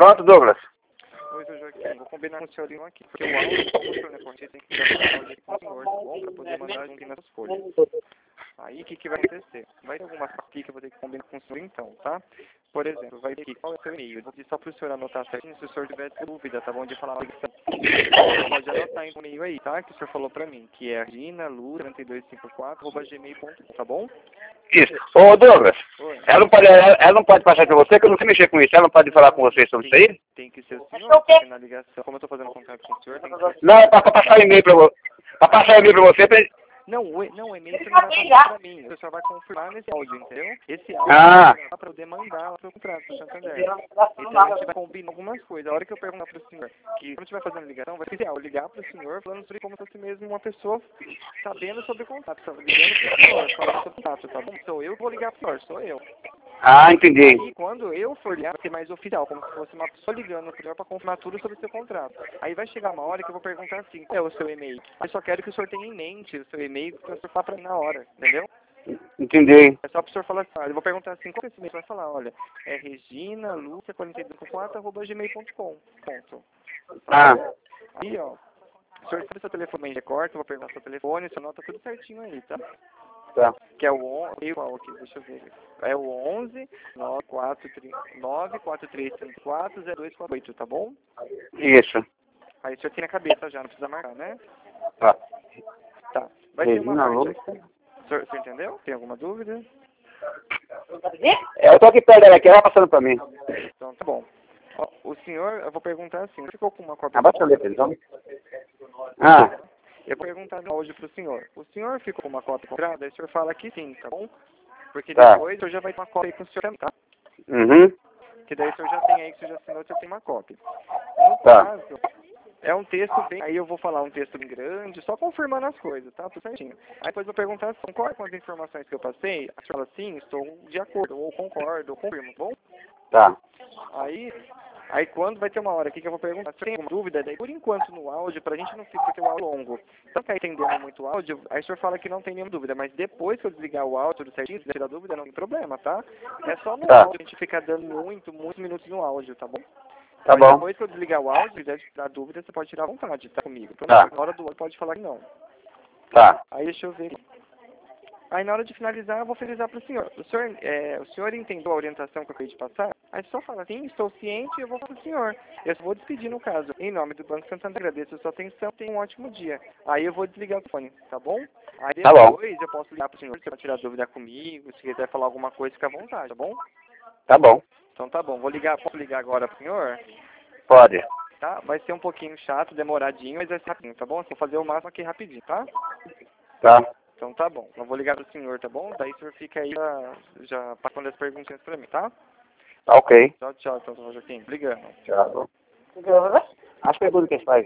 Pronto, Douglas. Oi, seu Joaquim, vou combinar com o senhorinho aqui, porque o áudio, como o senhor não é corrente, tem que gravar o áudio aqui com o senhor, tá bom? Pra poder mandar aqui nas folhas. Aí, o que vai acontecer? Vai ter algumas coisas aqui que eu vou ter que combinar com o senhor então, tá? Por exemplo, vai ter aqui, qual é o seu e-mail? Eu vou pedir só pro senhor anotar certinho, se o senhor tiver dúvida, tá bom? De falar uma ligação. Pode anotar em e-mail aí, tá? Que o senhor falou pra mim, que é reginalu3254@gmail.com, tá bom? Isso. Ô, Douglas, Oi. ela não pode passar pra você, que eu não sei mexer com isso. Ela não pode falar com você sobre isso aí? Tem que ser o senhor, porque na ligação, como eu tô fazendo contato com o senhor, tem que ser... Não, é pra passar o e-mail pra você. Pra passar o e-mail pra você, Não, o e-mail você não vai passar pra mim. Você só vai confirmar nesse áudio, entendeu? Esse áudio Ah. é pra eu demandar lá pro contrato do Santander. Então a gente vai combinar algumas coisas. A hora que eu perguntar pro senhor, que quando estiver fazendo ligação, vai ser ideal ligar pro senhor falando sobre como se fosse mesmo uma pessoa sabendo sobre o contrato. Ligando pro senhor, falando sobre o contrato, tá bom? Sou eu que vou ligar pro senhor, sou eu. Ah, entendi. Aí, quando eu for ligar, vai ser mais oficial, como se fosse uma pessoa ligando pro senhor pra confirmar tudo sobre o seu contrato. Aí vai chegar uma hora que eu vou perguntar assim, qual é o seu e-mail? Eu só quero que o senhor tenha em mente o seu e-mail pra o senhor falar pra mim na hora, entendeu? Entendi. É só pro senhor falar assim, eu vou perguntar assim, qual é esse e-mail? Você vai falar, olha, é reginalucia4254@gmail.com. Ponto. Ah. Aí, ó, o senhor sabe seu telefone em recorte, eu vou perguntar seu telefone, você anota tudo certinho aí, tá? Tá. Que é o 11, qual aqui, deixa eu ver. É o 11 943340248, tá bom? Isso. Aí o senhor tem na cabeça já, não precisa marcar, né? Tá. Tá. Vai ter uma parte Reginalu. aqui. O senhor entendeu? Tem alguma dúvida? Eu tô aqui perto dela aqui, ela passando pra mim. Então tá bom. Ó, o senhor, eu vou perguntar assim, ficou com uma cópia Abaixa a letra, então. Ah. Eu vou perguntar no áudio pro senhor. O senhor ficou com uma cópia comprada? Aí o senhor fala que sim, tá bom? Porque Tá. depois o senhor já vai ter uma cópia aí com o senhor também, tá? Uhum. Que daí o senhor já tem aí, que o senhor já assinou, o senhor tem uma cópia. No Tá. caso, é um texto bem... Aí eu vou falar um texto bem grande, só confirmando as coisas, tá? Tudo certinho. Aí depois eu vou perguntar assim, concorda com as informações que eu passei? A senhora fala sim, estou de acordo, ou concordo, ou confirmo, tá bom? Tá. Aí quando vai ter uma hora aqui que eu vou perguntar, se tem alguma dúvida, daí por enquanto no áudio, pra gente não ficar o áudio longo, se não tá entendendo muito o áudio, aí o senhor fala que não tem nenhuma dúvida, mas depois que eu desligar o áudio, tudo certinho, se tirar dúvida, não tem problema, tá? É só no Tá. áudio a gente ficar dando muitos minutos no áudio, tá bom? Tá Mas bom. depois que eu desligar o áudio, se quiser tirar dúvida, você pode tirar à vontade, tá comigo? Então, Tá. na hora do áudio pode falar que não. Tá. Aí deixa eu ver aqui. Aí na hora de finalizar, eu vou finalizar para o senhor. O senhor entendeu a orientação que eu acabei de passar? Aí só fala, sim, estou ciente, eu vou para o senhor. Eu só vou despedir no caso. Em nome do Banco Santander, agradeço a sua atenção, tenha um ótimo dia. Aí eu vou desligar o telefone, tá bom? Aí Tá bom. depois eu posso ligar para o senhor, se você tirar dúvida comigo, se quiser falar alguma coisa, fica à vontade, tá bom? Tá bom. Então tá bom, posso ligar agora para o senhor? Pode. Tá? Vai ser um pouquinho chato, demoradinho, mas vai ser rapidinho, tá bom? Assim, vou fazer o máximo aqui rapidinho, tá? Tá. Então tá bom. Eu vou ligar pro senhor, tá bom? Daí o senhor fica aí já passando as perguntinhas pra mim, tá? Tá ok. Tchau, tchau, então, Joaquim. Obrigado. Tchau. As perguntas que a gente faz.